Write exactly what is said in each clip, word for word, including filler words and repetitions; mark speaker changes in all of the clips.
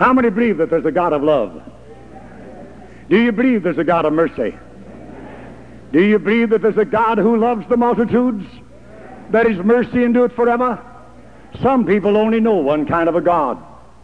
Speaker 1: How many believe that there's a God of love? Do you believe there's a God of mercy? Do you believe that there's a God who loves the multitudes, that His mercy endureth forever? Some people only know one kind of a God.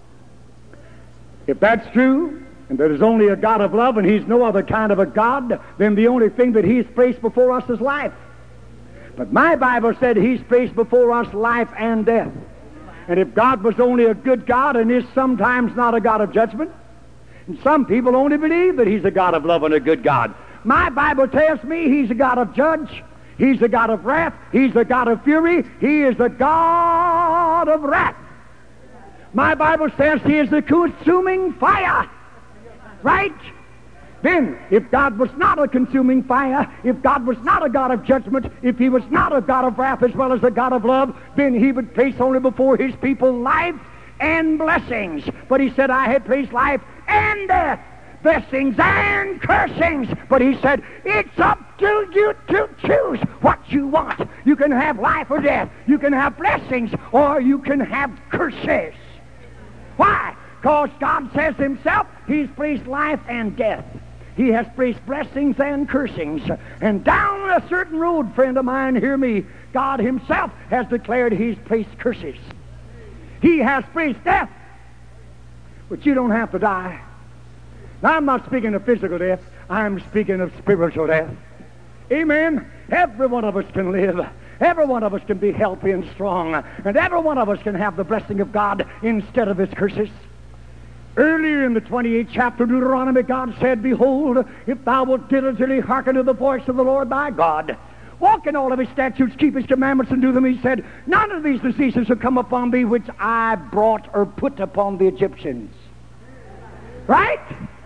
Speaker 1: If that's true, and there is only a God of love and He's no other kind of a God, then the only thing that He's placed before us is life. But my Bible said He's placed before us life and death. And if God was only a good God and is sometimes not a God of judgment, and some people only believe that He's a God of love and a good God, my Bible tells me He's a God of judge, He's a God of wrath, He's a God of fury, He is a God of wrath. My Bible says He is a consuming fire. Right? Then, if God was not a consuming fire, if God was not a God of judgment, if He was not a God of wrath as well as a God of love, then He would place only before His people life and blessings. But He said, I had placed life and death, blessings and cursings. But He said, it's up to you to choose what you want. You can have life or death. You can have blessings or you can have curses. Why? Because God says Himself, He's placed life and death. He has placed blessings and cursings. And down a certain road, friend of mine, hear me, God Himself has declared He's placed curses. He has placed death. But you don't have to die. Now, I'm not speaking of physical death. I'm speaking of spiritual death. Amen? Every one of us can live. Every one of us can be healthy and strong. And every one of us can have the blessing of God instead of His curses. Earlier in the twenty-eighth chapter of Deuteronomy, God said, behold, if thou wilt diligently hearken to the voice of the Lord thy God, walk in all of His statutes, keep His commandments, and do them, He said, none of these diseases shall come upon thee which I brought or put upon the Egyptians. Right?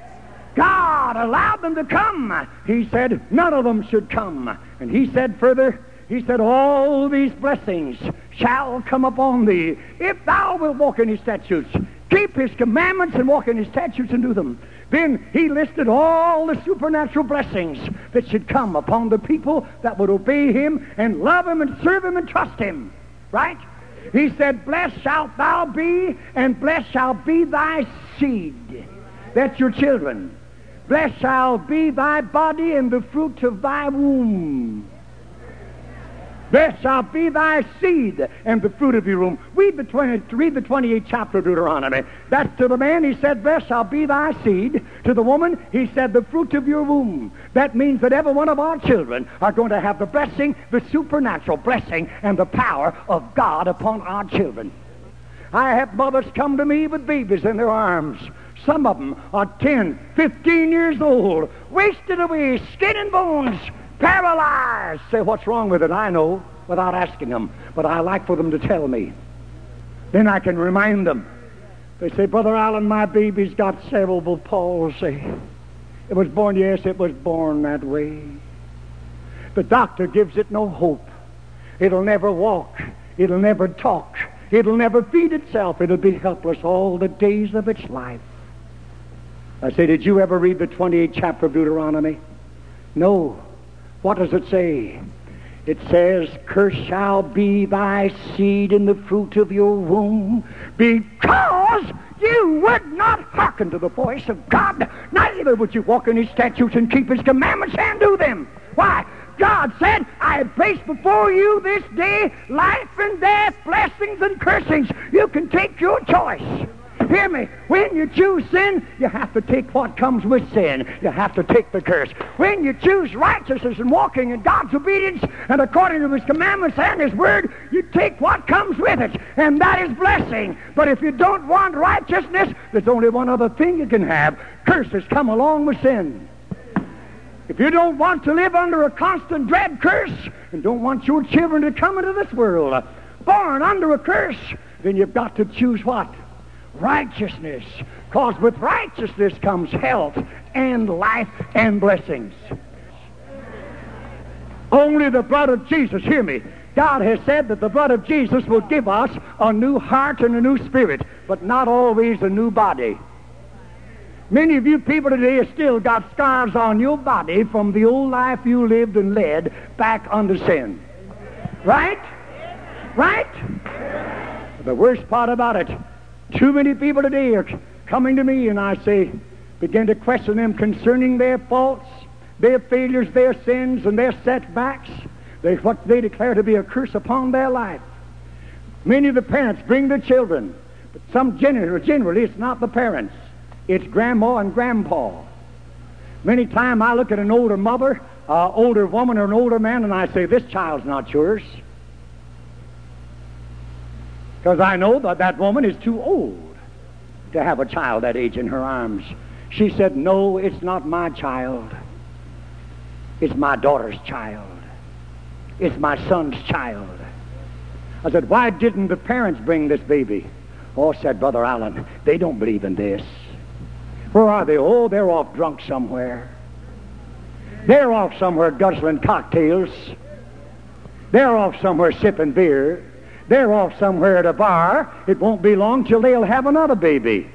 Speaker 1: God allowed them to come. He said, none of them should come. And He said further, He said, all these blessings shall come upon thee if thou wilt walk in His statutes, keep His commandments, and walk in His statutes and do them. Then He listed all the supernatural blessings that should come upon the people that would obey Him and love Him and serve Him and trust Him. Right? He said, blessed shalt thou be, and blessed shall be thy seed. That's your children. Blessed shall be thy body and the fruit of thy womb. Blessed shall be thy seed and the fruit of your womb. Read the, twenty, read the twenty-eighth chapter of Deuteronomy. That's to the man, He said, blessed shall be thy seed. To the woman, He said, the fruit of your womb. That means that every one of our children are going to have the blessing, the supernatural blessing, and the power of God upon our children. I have mothers come to me with babies in their arms. Some of them are ten, fifteen years old, wasted away, skin and bones, paralyzed. Say, what's wrong with it? I know without asking them, but I like for them to tell me. Then I can remind them. They say, Brother Allen, my baby's got cerebral palsy. It was born, yes, it was born that way. The doctor gives it no hope. It'll never walk. It'll never talk. It'll never feed itself. It'll be helpless all the days of its life. I say, did you ever read the twenty-eighth chapter of Deuteronomy? No. What does it say? It says, cursed shall be thy seed in the fruit of your womb, because you would not hearken to the voice of God, neither would you walk in His statutes and keep His commandments and do them. Why? God said, I have placed before you this day life and death, blessings and cursings. You can take your choice. Hear me. When you choose sin, you have to take what comes with sin. You have to take the curse. When you choose righteousness and walking in God's obedience and according to His commandments and His word, you take what comes with it, and that is blessing. But if you don't want righteousness, there's only one other thing you can have. Curses come along with sin. If you don't want to live under a constant dread curse and don't want your children to come into this world born under a curse, then you've got to choose what? Righteousness. Because with righteousness comes health and life and blessings. Only the blood of Jesus, hear me, God has said that the blood of Jesus will give us a new heart and a new spirit, but not always a new body. Many of you people today have still got scars on your body from the old life you lived and led back under sin. Right? Right? The worst part about it, too many people today are coming to me, and I say, begin to question them concerning their faults, their failures, their sins, and their setbacks. They, what they declare to be a curse upon their life. Many of the parents bring their children, but some generally, generally it's not the parents. It's grandma and grandpa. Many times I look at an older mother, an older woman, or an older man, and I say, this child's not yours. Because I know that that woman is too old to have a child that age in her arms. She said, no, it's not my child. It's my daughter's child. It's my son's child. I said, why didn't the parents bring this baby? Oh, said Brother Allen, they don't believe in this. Where are they? Oh, they're off drunk somewhere. They're off somewhere guzzling cocktails. They're off somewhere sipping beer. They're off somewhere at a bar. It won't be long till they'll have another baby.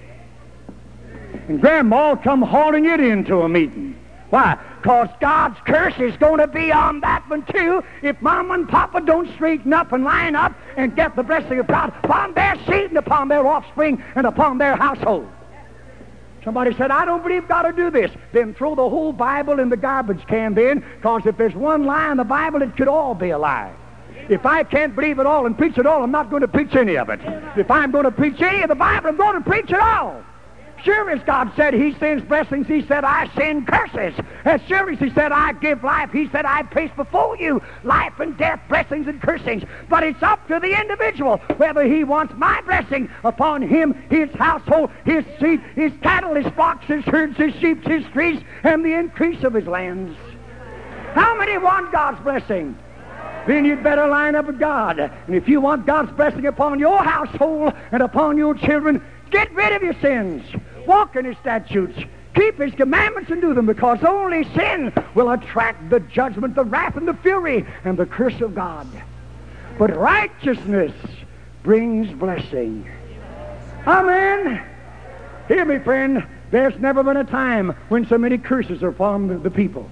Speaker 1: And Grandma will come hauling it into a meeting. Why? Because God's curse is going to be on that one too if Mom and Papa don't straighten up and line up and get the blessing of God upon their seed and upon their offspring and upon their household. Somebody said, I don't believe God will do this. Then throw the whole Bible in the garbage can then, because if there's one lie in the Bible, it could all be a lie. If I can't believe it all and preach it all, I'm not going to preach any of it. If I'm going to preach any of the Bible, I'm going to preach it all. Sure as God said He sends blessings, He said, I send curses. As sure as He said, I give life, He said, I place before you life and death, blessings and cursings. But it's up to the individual whether he wants my blessing upon him, his household, his seed, his cattle, his flocks, his herds, his sheep, his trees, and the increase of his lands. How many want God's blessing? Then you'd better line up with God. And if you want God's blessing upon your household and upon your children, get rid of your sins. Walk in His statutes. Keep His commandments and do them, because only sin will attract the judgment, the wrath, and the fury, and the curse of God. But righteousness brings blessing. Amen. Hear me, friend. There's never been a time when so many curses are upon the people.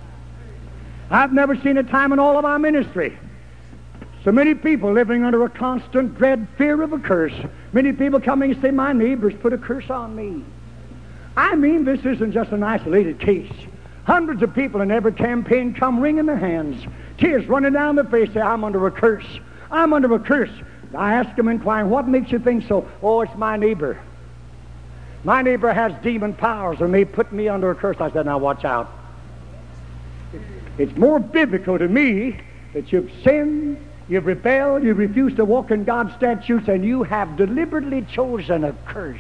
Speaker 1: I've never seen a time in all of our ministry. So many people living under a constant dread, fear of a curse. Many people coming and say, my neighbors put a curse on me. I mean, this isn't just an isolated case. Hundreds of people in every campaign come wringing their hands, tears running down their face, say, I'm under a curse. I'm under a curse. I ask them, inquiring, what makes you think so? Oh, it's my neighbor. My neighbor has demon powers, and they put me under a curse. I said, now watch out. It's more biblical to me that you've sinned, you've rebelled, you've refused to walk in God's statutes, and you have deliberately chosen a curse.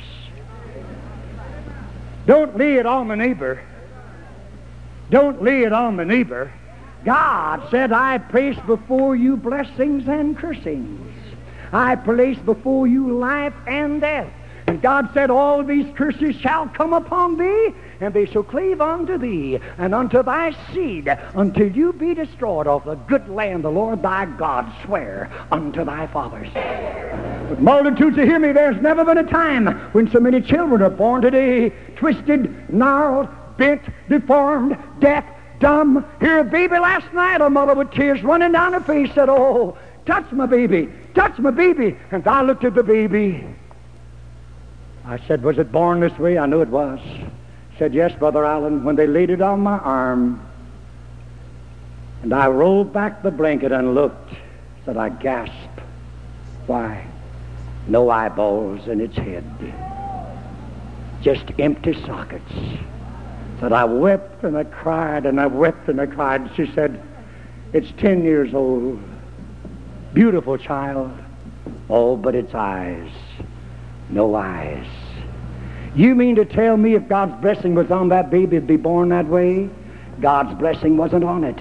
Speaker 1: Don't lay it on the neighbor. Don't lay it on the neighbor. God said, I place before you blessings and cursings. I place before you life and death. And God said, all these curses shall come upon thee, and they shall cleave unto thee, and unto thy seed, until you be destroyed off the good land the Lord thy God sware unto thy fathers. But multitudes, to hear me, there's never been a time when so many children are born today, twisted, gnarled, bent, deformed, deaf, dumb. Here a baby last night, a mother with tears running down her face said, oh, touch my baby, touch my baby. And I looked at the baby. I said, was it born this way? I knew it was. Said, yes, Brother Allen, when they laid it on my arm, and I rolled back the blanket and looked, said, I gasped. Why? No eyeballs in its head. Just empty sockets. Said, I wept and I cried and I wept and I cried. She said, it's ten years old. Beautiful child. Oh, but its eyes. No eyes. You mean to tell me if God's blessing was on that baby, it'd be born that way? God's blessing wasn't on it.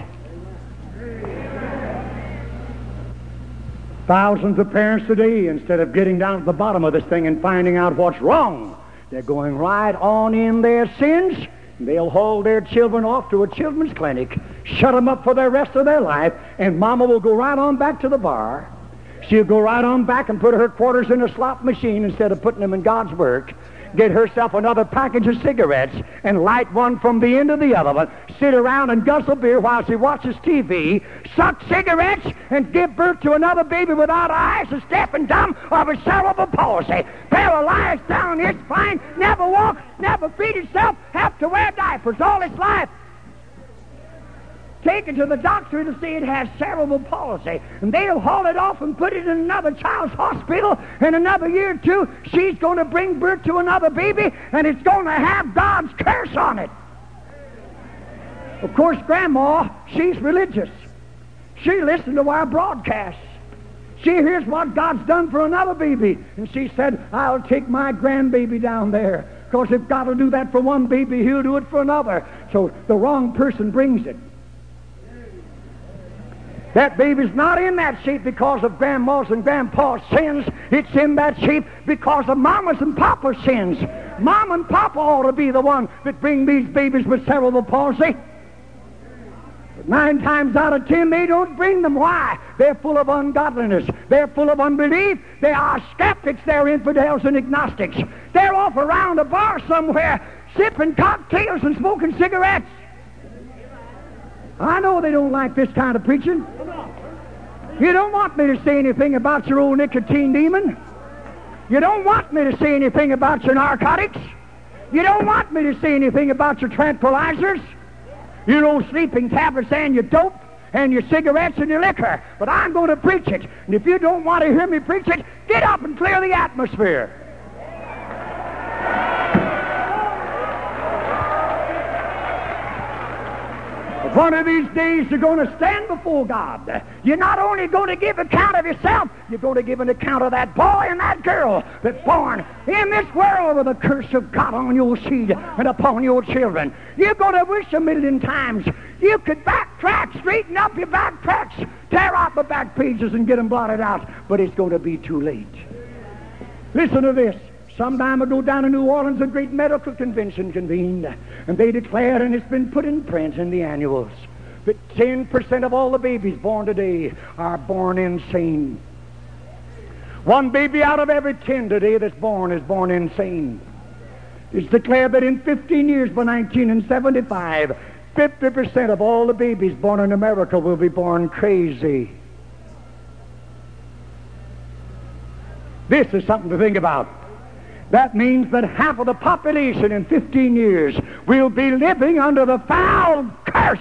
Speaker 1: Thousands of parents today, instead of getting down to the bottom of this thing and finding out what's wrong, they're going right on in their sins. They'll haul their children off to a children's clinic, shut them up for the rest of their life, and Mama will go right on back to the bar. She'll go right on back and put her quarters in a slot machine instead of putting them in God's work. get herself another package of cigarettes and light one from the end of the other one, sit around and guzzle beer while she watches T V, suck cigarettes, and give birth to another baby without eyes, and deaf and dumb, or with cerebral palsy, paralyzed down its spine, never walk, never feed itself, have to wear diapers all its life. Take it to the doctor to see it has cerebral palsy, and they'll haul it off and put it in another child's hospital. In another year or two, she's going to bring birth to another baby, and it's going to have God's curse on it. Of course, Grandma, she's religious. She listens to our broadcasts. She hears what God's done for another baby, and she said, I'll take my grandbaby down there, because if God will do that for one baby, he'll do it for another. So the wrong person brings it. That baby's not in that shape because of grandma's and grandpa's sins. It's in that shape because of mama's and papa's sins. Mom and papa ought to be the one that bring these babies with cerebral palsy. But nine times out of ten, they don't bring them. Why? They're full of ungodliness. They're full of unbelief. They are skeptics. They're infidels and agnostics. They're off around a bar somewhere, sipping cocktails and smoking cigarettes. I know they don't like this kind of preaching. You don't want me to say anything about your old nicotine demon. You don't want me to say anything about your narcotics. You don't want me to say anything about your tranquilizers, your old sleeping tablets, and your dope, and your cigarettes and your liquor. But I'm going to preach it. And if you don't want to hear me preach it, get up and clear the atmosphere. One of these days you're going to stand before God. You're not only going to give account of yourself, you're going to give an account of that boy and that girl that's born in this world with the curse of God on your seed and upon your children. You're going to wish a million times you could backtrack, straighten up your backtracks, tear out the back pages and get them blotted out, but it's going to be too late. Listen to this. Some time ago down in New Orleans, a great medical convention convened, and they declared, and it's been put in print in the annuals, that ten percent of all the babies born today are born insane. One baby out of every ten today that's born is born insane. It's declared that in fifteen years, by nineteen seventy-five, fifty percent of all the babies born in America will be born crazy. This is something to think about. That means that half of the population in fifteen years will be living under the foul curse.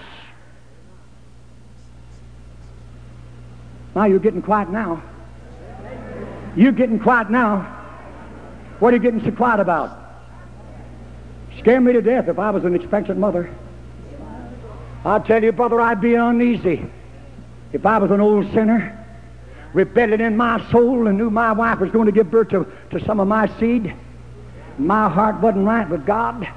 Speaker 1: Now you're getting quiet now. You're getting quiet now. What are you getting so quiet about? Scare me to death if I was an expectant mother. I'll tell you, brother, I'd be uneasy if I was an old sinner, rebelling in my soul, and knew my wife was going to give birth to, to some of my seed. My heart wasn't right with God.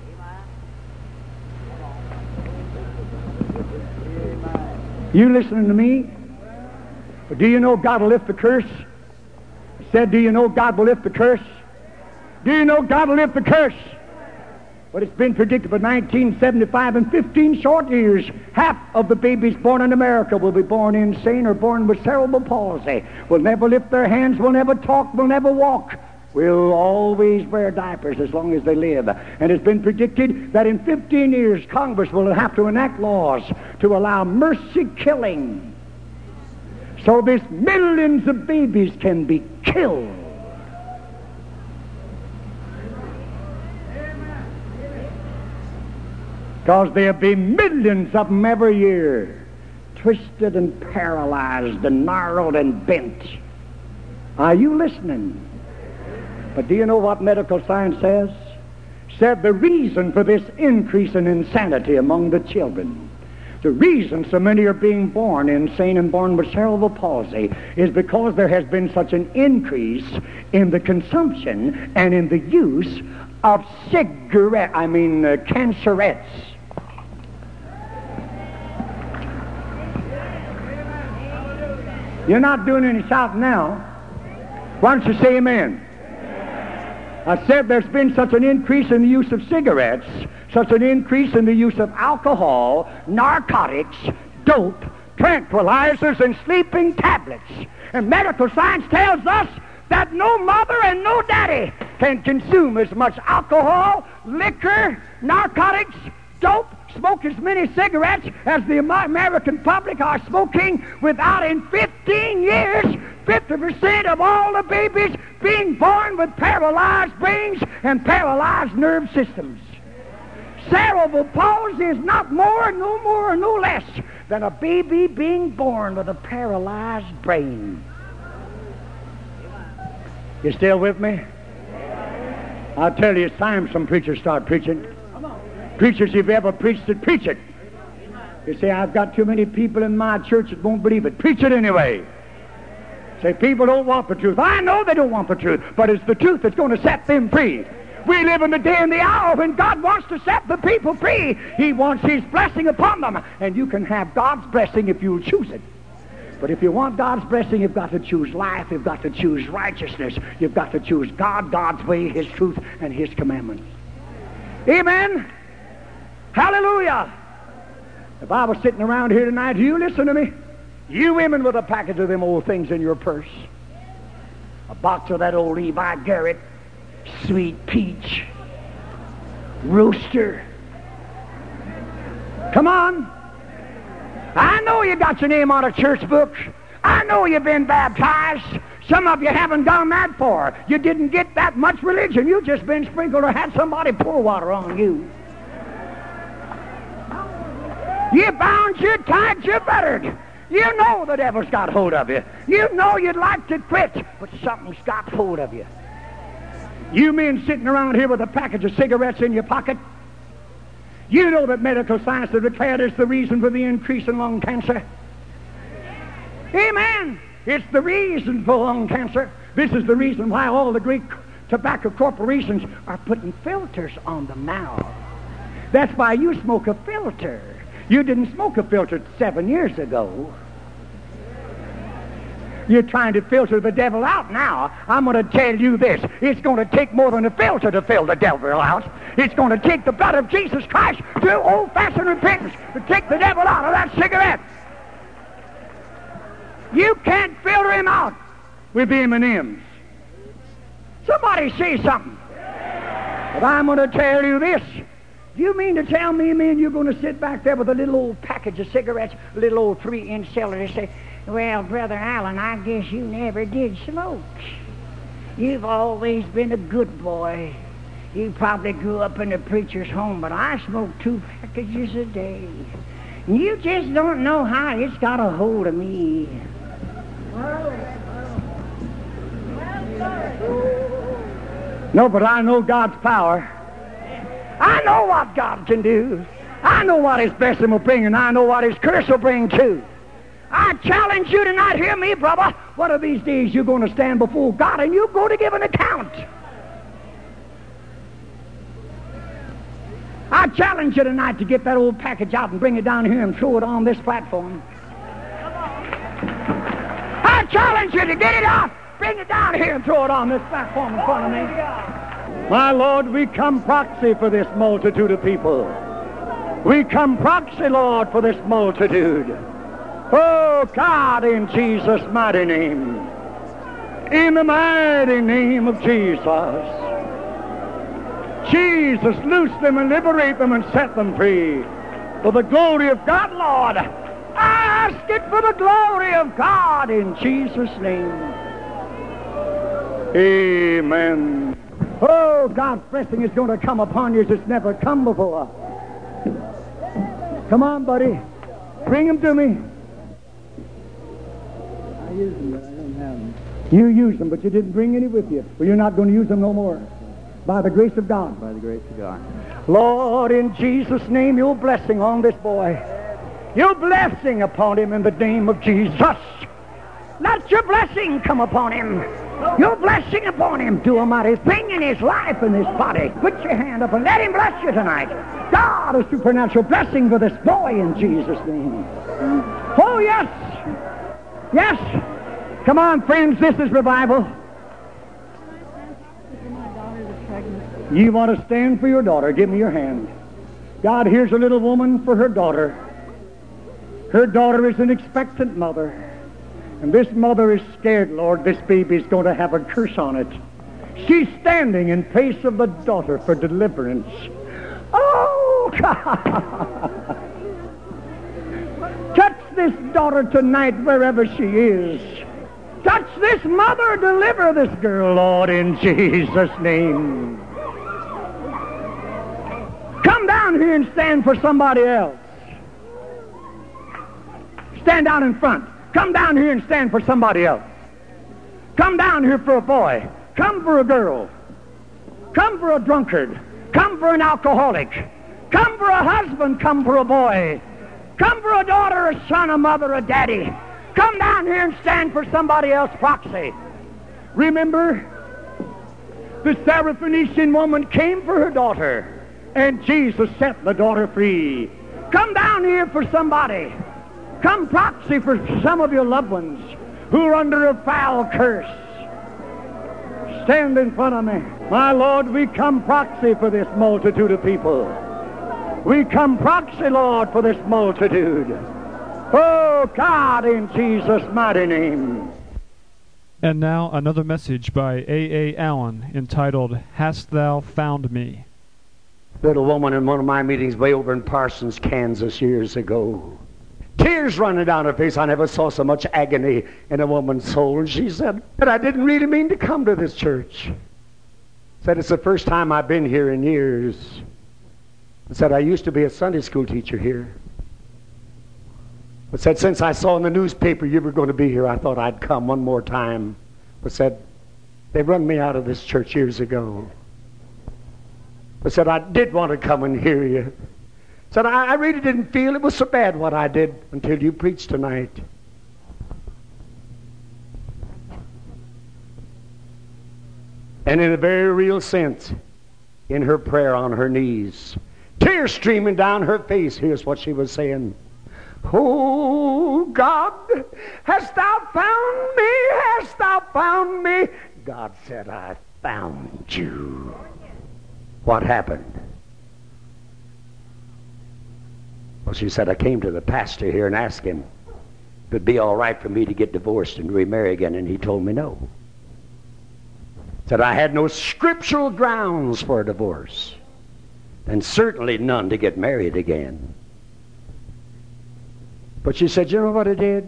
Speaker 1: You listening to me? Do you know God will lift the curse? I said, do you know God will lift the curse? Do you know God will lift the curse? But it's been predicted for nineteen seventy-five, in fifteen short years, half of the babies born in America will be born insane or born with cerebral palsy, will never lift their hands, will never talk, will never walk, will always wear diapers as long as they live. And it's been predicted that in fifteen years, Congress will have to enact laws to allow mercy killing, so this millions of babies can be killed. Because there'll be millions of them every year, twisted and paralyzed and gnarled and bent. Are you listening? But do you know what medical science says? Said the reason for this increase in insanity among the children, the reason so many are being born insane and born with cerebral palsy, is because there has been such an increase in the consumption and in the use of cigarette, I mean uh, cancerettes. You're not doing any shouting now. Why don't you say amen? I said there's been such an increase in the use of cigarettes, such an increase in the use of alcohol, narcotics, dope, tranquilizers, and sleeping tablets. And medical science tells us that no mother and no daddy can consume as much alcohol, liquor, narcotics, dope, smoke as many cigarettes as the American public are smoking without in fifteen years fifty percent of all the babies being born with paralyzed brains and paralyzed nerve systems. Cerebral palsy is not more, no more, no less than a baby being born with a paralyzed brain. You still with me? I'll tell you, it's time some preachers start preaching. Preachers, if you ever preached it, preach it. You say, I've got too many people in my church that won't believe it. Preach it anyway. Say, people don't want the truth. I know they don't want the truth, but it's the truth that's going to set them free. We live in the day and the hour when God wants to set the people free. He wants His blessing upon them, and you can have God's blessing if you'll choose it. But if you want God's blessing, you've got to choose life. You've got to choose righteousness. You've got to choose God, God's way, His truth, and His commandments. Amen? Hallelujah! If I was sitting around here tonight, you listen to me. You women with a package of them old things in your purse. A box of that old Levi Garrett, Sweet Peach, Rooster. Come on. I know you got your name on a church book. I know you've been baptized. Some of you haven't gone that far. You didn't get that much religion. You've just been sprinkled or had somebody pour water on you. You bound, you tied, you fettered. You know the devil's got hold of you. You know you'd like to quit, but something's got hold of you. You men sitting around here with a package of cigarettes in your pocket, you know that medical science has declared it's the reason for the increase in lung cancer. Amen. It's the reason for lung cancer. This is the reason why all the great tobacco corporations are putting filters on them now. That's why you smoke a filter. You didn't smoke a filter seven years ago. You're trying to filter the devil out now. I'm going to tell you this. It's going to take more than a filter to fill the devil out. It's going to take the blood of Jesus Christ to old-fashioned repentance to take the devil out of that cigarette. You can't filter him out with M and M's. Somebody say something. But I'm going to tell you this. Do you mean to tell me, man, you're going to sit back there with a little old package of cigarettes, a little old three-inch cylinder, and say, well, Brother Allen, I guess you never did smoke. You've always been a good boy. You probably grew up in a preacher's home, but I smoke two packages a day. You just don't know how it's got a hold of me. No, but I know God's power. I know what God can do. I know what His blessing will bring, and I know what His curse will bring too. I challenge you tonight, hear me, brother. One of these days you're going to stand before God and you're going to give an account. I challenge you tonight to get that old package out and bring it down here and throw it on this platform. I challenge you to get it out, bring it down here and throw it on this platform in front of me. My Lord, we come proxy for this multitude of people. We come proxy, Lord, for this multitude. Oh, God, in Jesus' mighty name. In the mighty name of Jesus. Jesus, loose them and liberate them and set them free. For the glory of God, Lord. I ask it for the glory of God in Jesus' name. Amen. Oh, God's blessing is going to come upon you as it's never come before. Come on, buddy. Bring them to me. I use them, but I don't have them. You use them, but you didn't bring any with you. Well, you're not going to use them no more. By the grace of God. By the grace of God. Lord, in Jesus' name, your blessing on this boy. Your blessing upon him in the name of Jesus. Let your blessing come upon him. Your blessing upon him. Do a mighty thing in his life and his body. Put your hand up and let him bless you tonight. God, a supernatural blessing for this boy in Jesus' name. Oh, yes. Yes. Come on, friends, this is revival. You want to stand for your daughter? Give me your hand. God, here's a little woman for her daughter. Her daughter is an expectant mother. And this mother is scared, Lord, this baby's going to have a curse on it. She's standing in place of the daughter for deliverance. Oh, God! Touch this daughter tonight wherever she is. Touch this mother, deliver this girl, Lord, in Jesus' name. Come down here and stand for somebody else. Stand down in front. Come down here and stand for somebody else. Come down here for a boy. Come for a girl. Come for a drunkard. Come for an alcoholic. Come for a husband. Come for a boy. Come for a daughter, a son, a mother, a daddy. Come down here and stand for somebody else proxy. Remember, the Syrophoenician woman came for her daughter, and Jesus set the daughter free. Come down here for somebody. Come proxy for some of your loved ones who are under a foul curse. Stand in front of me. My Lord, we come proxy for this multitude of people. We come proxy, Lord, for this multitude. Oh, God, in Jesus' mighty name.
Speaker 2: And now another message by A A. Allen entitled, Hast Thou Found Me?
Speaker 3: Little woman in one of my meetings way over in Parsons, Kansas years ago. Tears running down her face. I never saw so much agony in a woman's soul. And she said, but I didn't really mean to come to this church. Said, it's the first time I've been here in years. Said, I used to be a Sunday school teacher here. But said, since I saw in the newspaper you were going to be here, I thought I'd come one more time. But said, they run me out of this church years ago. But said, I did want to come and hear you. Said, I, I really didn't feel it was so bad what I did until you preached tonight. And in a very real sense, in her prayer on her knees, tears streaming down her face, here's what she was saying. Oh, God, hast thou found me? Hast thou found me? God said, I found you. What happened? Well, she said, I came to the pastor here and asked him if it'd be all right for me to get divorced and remarry again, and he told me no. Said I had no scriptural grounds for a divorce, and certainly none to get married again. But she said, you know what I did?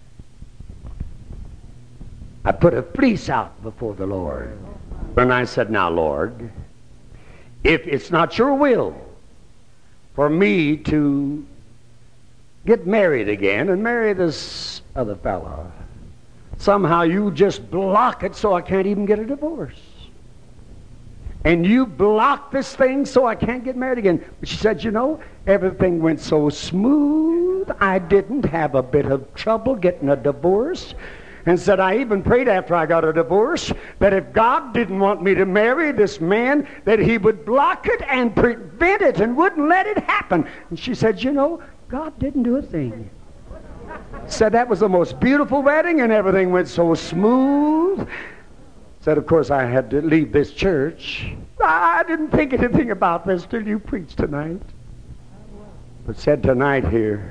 Speaker 3: I put a fleece out before the Lord. And I said, now, Lord, if it's not your will for me to get married again and marry this other fellow, somehow you just block it so I can't even get a divorce. And you block this thing so I can't get married again. But she said, you know, everything went so smooth, I didn't have a bit of trouble getting a divorce. And said, I even prayed after I got a divorce that if God didn't want me to marry this man, that he would block it and prevent it and wouldn't let it happen. And she said, you know, God didn't do a thing. Said that was the most beautiful wedding and everything went so smooth. Said, of course, I had to leave this church. I didn't think anything about this till you preached tonight. But said tonight here,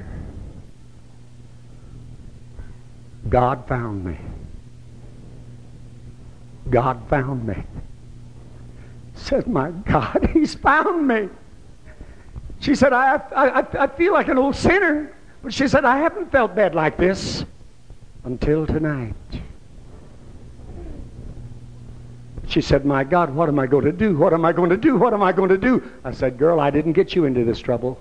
Speaker 3: God found me. God found me. Said, my God, he's found me. She said, I, I, I feel like an old sinner. But she said, I haven't felt bad like this until tonight. She said, my God, what am I going to do? What am I going to do? What am I going to do? I said, girl, I didn't get you into this trouble.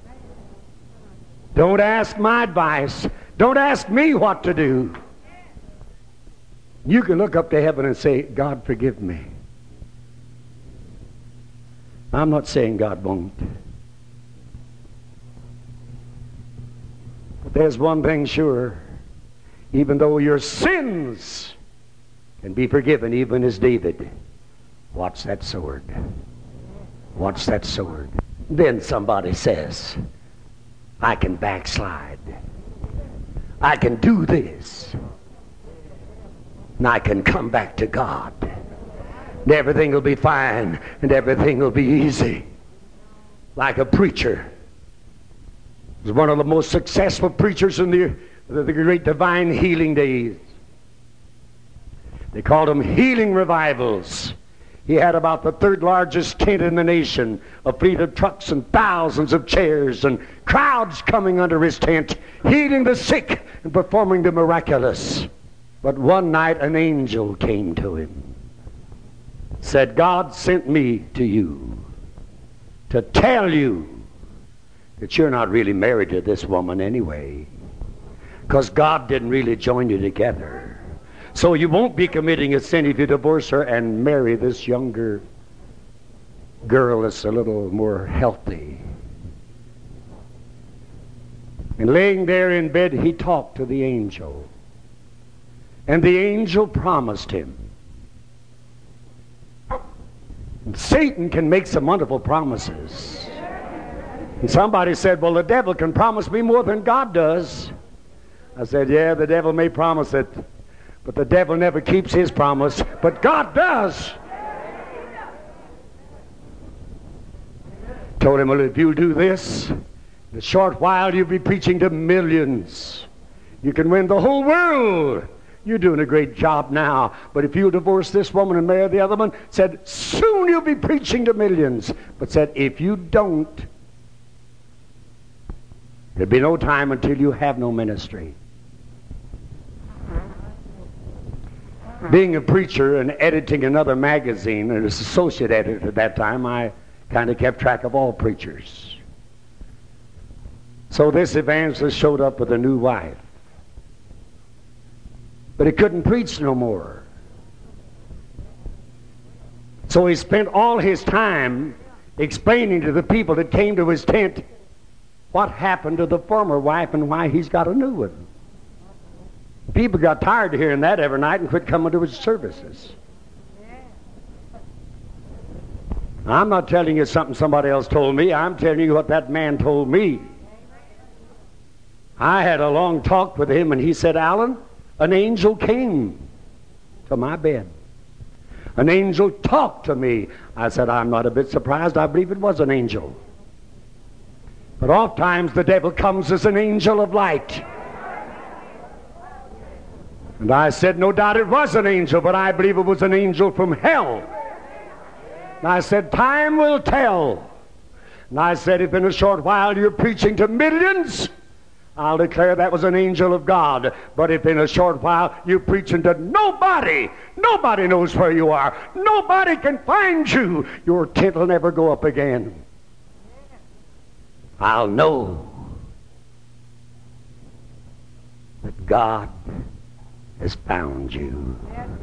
Speaker 3: Don't ask my advice. Don't ask me what to do. You can look up to heaven and say, God, forgive me. I'm not saying God won't. But there's one thing sure. Even though your sins can be forgiven, even as David, watch that sword. Watch that sword. Then somebody says, I can backslide. I can do this. And I can come back to God. And everything will be fine. And everything will be easy. Like a preacher. He was one of the most successful preachers in the, the, the great divine healing days. They called them healing revivals. He had about the third largest tent in the nation, a fleet of trucks and thousands of chairs and crowds coming under his tent, healing the sick and performing the miraculous. But one night an angel came to him, said, God sent me to you to tell you that you're not really married to this woman anyway, because God didn't really join you together. So you won't be committing a sin if you divorce her and marry this younger girl that's a little more healthy. And laying there in bed, he talked to the angel. And the angel promised him. And Satan can make some wonderful promises. And somebody said, well, the devil can promise me more than God does. I said, yeah, the devil may promise it. But the devil never keeps his promise, but God does. Told him, well, if you do this, in a short while you'll be preaching to millions. You can win the whole world. You're doing a great job now. But if you divorce this woman and marry the other one, said, soon you'll be preaching to millions. But said, if you don't, there'll be no time until you have no ministry. Being a preacher and editing another magazine, and as associate editor at that time, I kind of kept track of all preachers. So this evangelist showed up with a new wife. But he couldn't preach no more. So he spent all his time explaining to the people that came to his tent what happened to the former wife and why he's got a new one. People got tired of hearing that every night and quit coming to his services. I'm not telling you something somebody else told me. I'm telling you what that man told me. I had a long talk with him, and he said, Alan, an angel came to my bed. An angel talked to me. I said, I'm not a bit surprised. I believe it was an angel. But oft times the devil comes as an angel of light. And I said, no doubt it was an angel, but I believe it was an angel from hell. And I said, time will tell. And I said, if in a short while you're preaching to millions, I'll declare that was an angel of God. But if in a short while you're preaching to nobody, nobody knows where you are, nobody can find you, your tent will never go up again. I'll know that God has found you.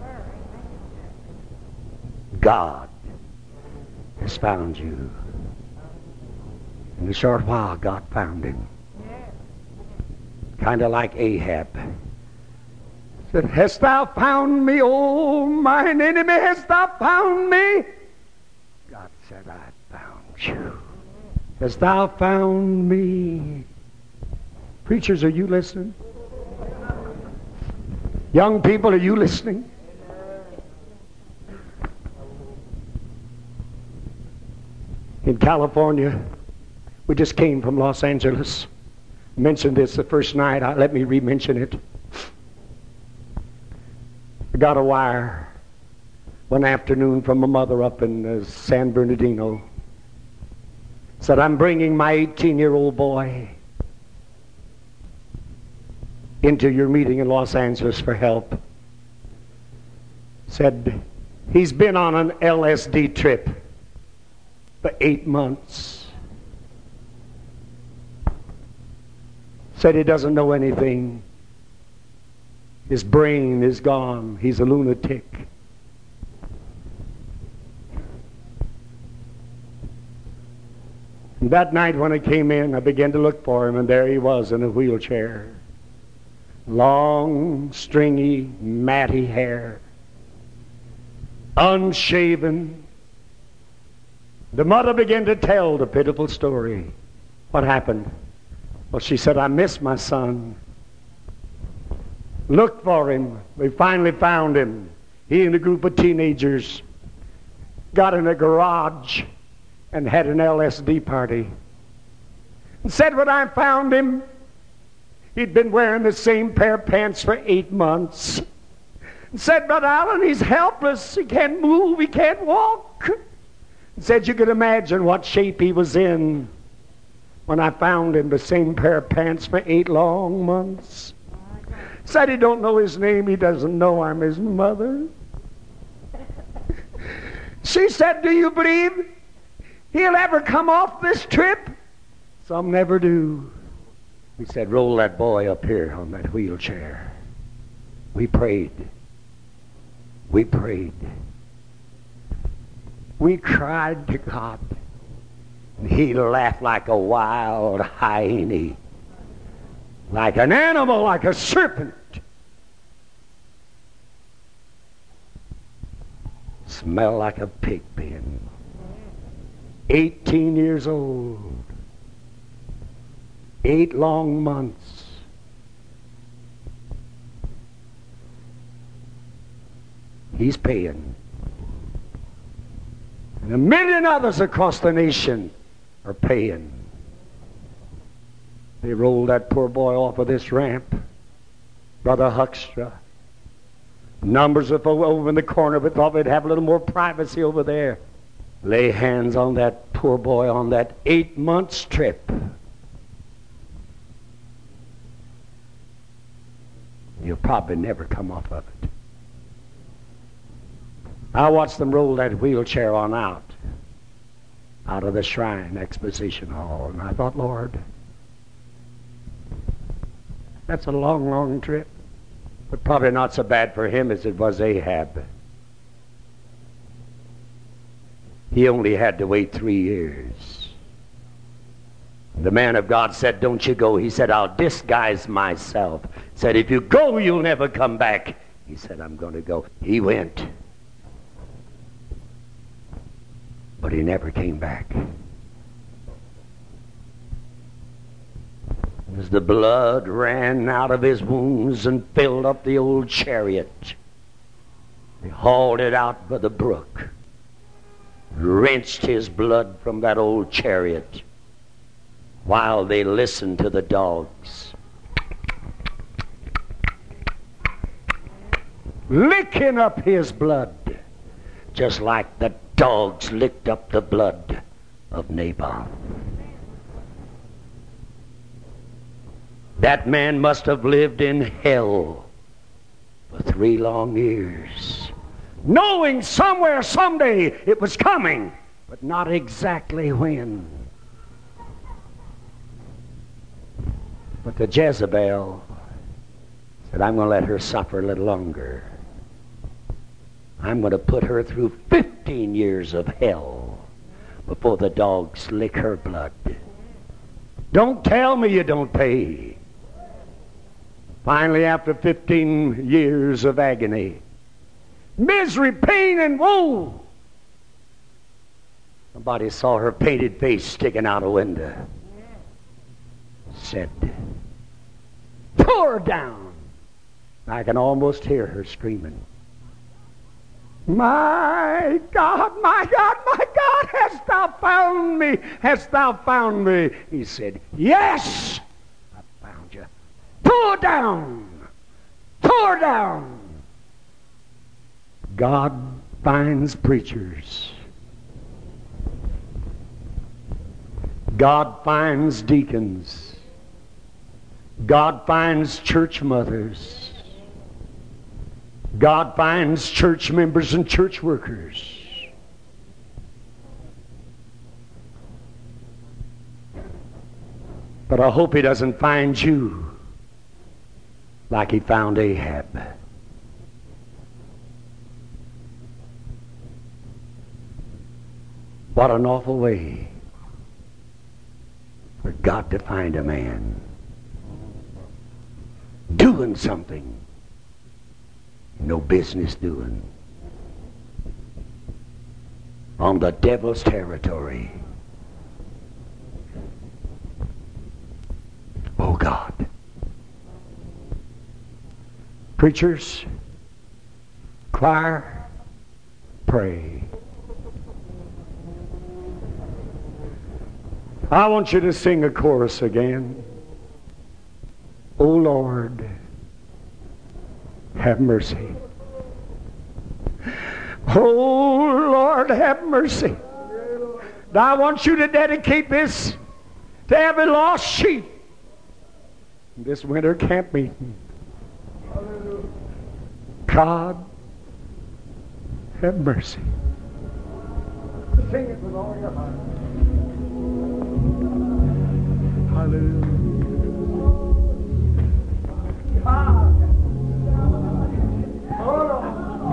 Speaker 3: God has found you. In a short while, God found him. Kind of like Ahab. Said, hast thou found me, O mine enemy? Hast thou found me? God said, I found you. Hast thou found me? Preachers, are you listening? Young people, are you listening? In California, we just came from Los Angeles. I mentioned this the first night. I, let me re-mention it. I got a wire one afternoon from a mother up in uh, San Bernardino. Said, I'm bringing my eighteen-year-old boy into your meeting in Los Angeles for help. Said, he's been on an L S D trip for eight months. Said he doesn't know anything. His brain is gone. He's a lunatic. And that night when I came in, I began to look for him, and there he was in a wheelchair. Long, stringy, matty hair. Unshaven. The mother began to tell the pitiful story. What happened? Well, she said, I miss my son. Looked for him. We finally found him. He and a group of teenagers got in a garage and had an L S D party. And said when I found him, He'd been wearing the same pair of pants for eight months. And said, Brother Allen, he's helpless. He can't move. He can't walk. And said you could imagine what shape he was in when I found him the same pair of pants for eight long months. Said he don't know his name. He doesn't know I'm his mother. She said, do you believe he'll ever come off this trip? Some never do. We said, roll that boy up here on that wheelchair. We prayed. We prayed. We cried to God. And he laughed like a wild hyena, like an animal, like a serpent. Smelled like a pig pen. eighteen years old. Eight long months. He's paying. And a million others across the nation are paying. They rolled that poor boy off of this ramp. Brother Huckstra. Numbers of folk over in the corner but thought they'd have a little more privacy over there. Lay hands on that poor boy on that eight months trip. You'll probably never come off of it. I watched them roll that wheelchair on out, out of the Shrine Exposition Hall, and I thought, Lord, that's a long, long trip, but probably not so bad for him as it was Ahab. He only had to wait three years. The man of God said, don't you go. He said, I'll disguise myself. Said, if you go, you'll never come back. He said, I'm going to go. He went. But he never came back. As the blood ran out of his wounds and filled up the old chariot, they hauled it out by the brook, wrenched his blood from that old chariot, while they listened to the dogs licking up his blood, just like the dogs licked up the blood of Nabal. That man must have lived in hell for three long years, knowing somewhere, someday it was coming, but not exactly when. But the Jezebel said, I'm going to let her suffer a little longer. I'm going to put her through fifteen years of hell before the dogs lick her blood. Don't tell me you don't pay. Finally, after fifteen years of agony, misery, pain, and woe, somebody saw her painted face sticking out a window. Said, pour down. I can almost hear her screaming, my God, my God, my God, hast thou found me? Hast thou found me? He said, yes, I found you. Pour down. Pour down. God finds preachers. God finds deacons. God finds church mothers. God finds church members and church workers. But I hope he doesn't find you like he found Ahab. What an awful way for God to find a man doing something no business doing on the devil's territory. Oh God. Preachers, choir, pray. I want you to sing a chorus again. O Lord, have mercy. Oh Lord, have mercy. Now I want you to dedicate this to every lost sheep in this winter camp meeting. God, have mercy. Sing it with all your heart. Hallelujah. God. Oh Lord.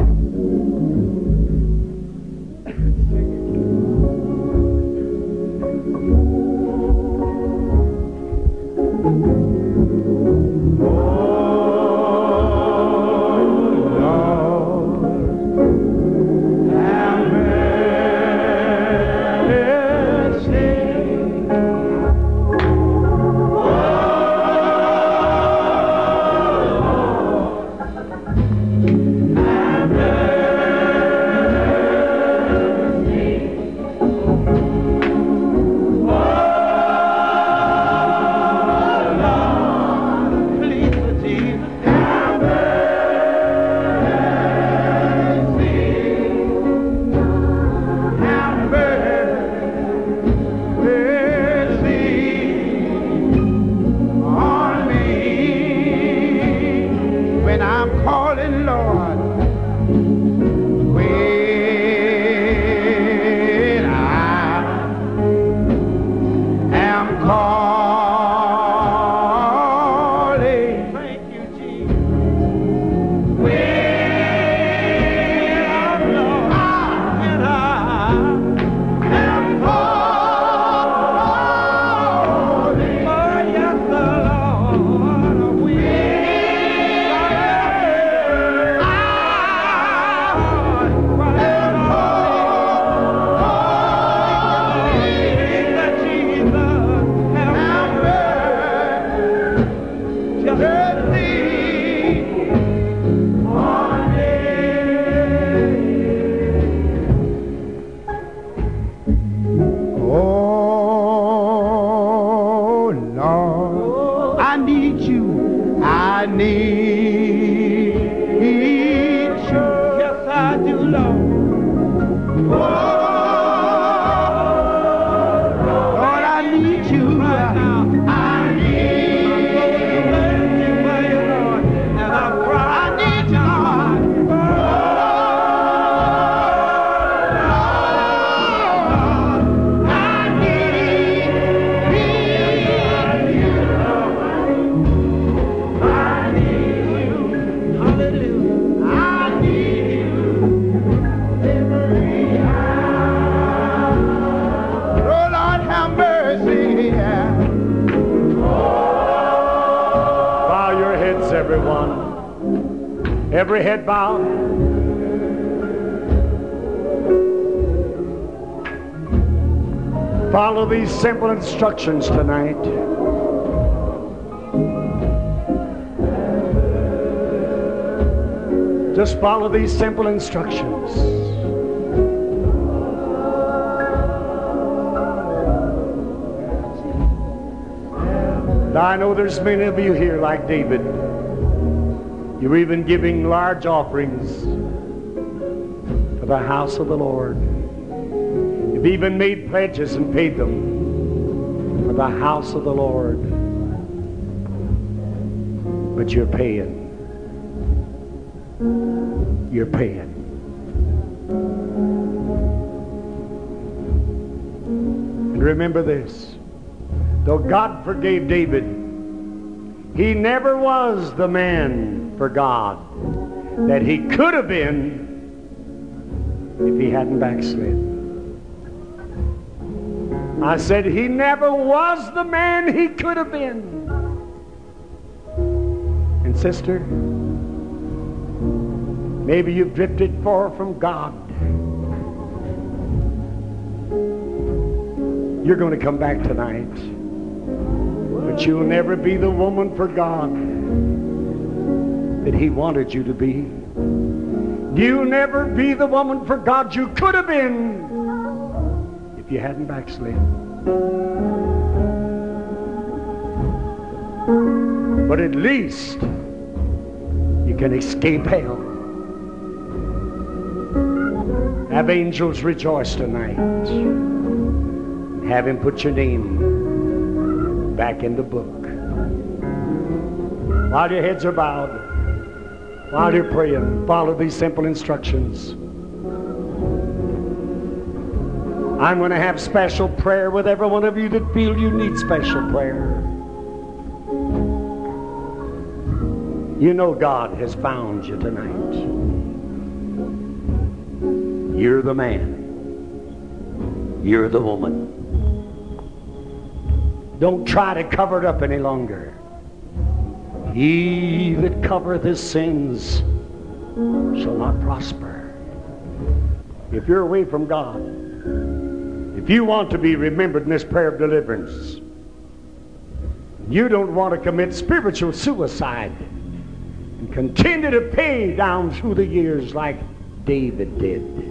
Speaker 1: Every head bowed. Follow these simple instructions tonight. Just follow these simple instructions. Now I know there's many of you here like David. You're even giving large offerings to the house of the Lord. You've even made pledges and paid them for the house of the Lord. But you're paying. You're paying. And remember this. Though God forgave David, he never was the man for God that he could have been if he hadn't backslid. I said he never was the man he could have been. And sister, maybe you've drifted far from God. You're going to come back tonight, but you'll never be the woman for God that he wanted you to be. You'll never be the woman for God you could have been if you hadn't backslid.
Speaker 3: But at least you can escape hell. Have angels rejoice tonight. Have him put your name back in the book. While your heads are bowed, while you're praying, follow these simple instructions. I'm going to have special prayer with every one of you that feel you need special prayer. You know God has found you tonight. You're the man. You're the woman. Don't try to cover it up any longer. He that covereth his sins shall not prosper. If you're away from God, if you want to be remembered in this prayer of deliverance, you don't want to commit spiritual suicide and continue to pay down through the years like David did.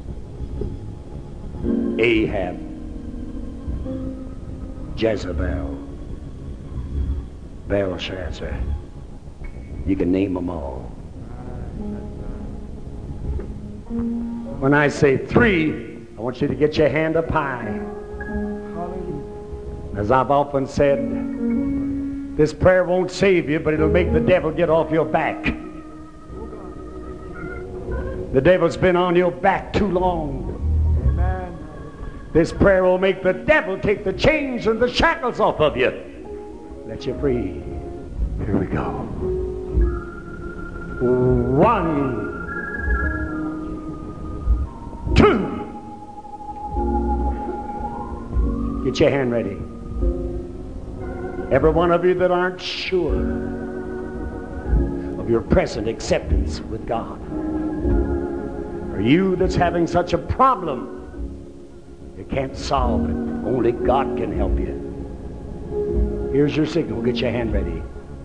Speaker 3: Ahab, Jezebel, Belshazzar. You can name them all. When I say three, I want you to get your hand up high. As I've often said, this prayer won't save you, but it'll make the devil get off your back. The devil's been on your back too long. This prayer will make the devil take the chains and the shackles off of you. Let you free. Here we go. One. Two. Get your hand ready. Every one of you that aren't sure of your present acceptance with God, or you that's having such a problem you can't solve it, only God can help you. Here's your signal. Get your hand ready.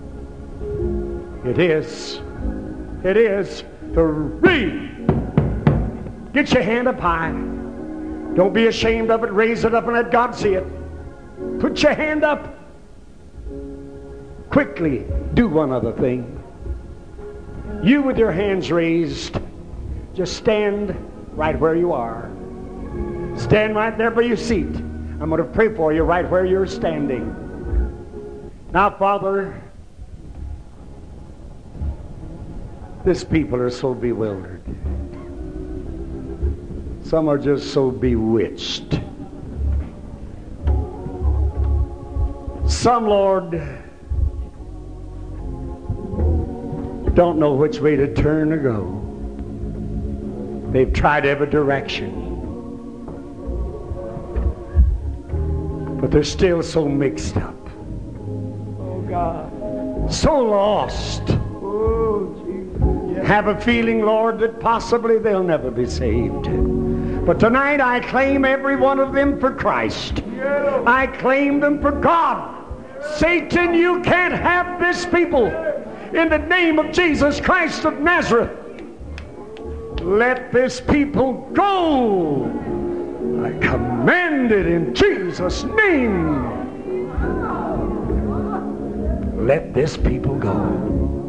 Speaker 3: It is. It is three. Get your hand up high. Don't be ashamed of it. Raise it up and let God see it. Put your hand up. Quickly do one other thing. You with your hands raised, just stand right where you are. Stand right there by your seat. I'm going to pray for you right where you're standing. Now, Father, this people are so bewildered. Some are just so bewitched. Some, Lord, don't know which way to turn or go. They've tried every direction. But they're still so mixed up. Oh, God. So lost. Oh, Jesus. Yes. Have a feeling, Lord, that possibly they'll never be saved. But tonight I claim every one of them for Christ. Yeah. I claim them for God. Satan, you can't have this people. In the name of Jesus Christ of Nazareth, let this people go. I command it in Jesus' name. Let this people go.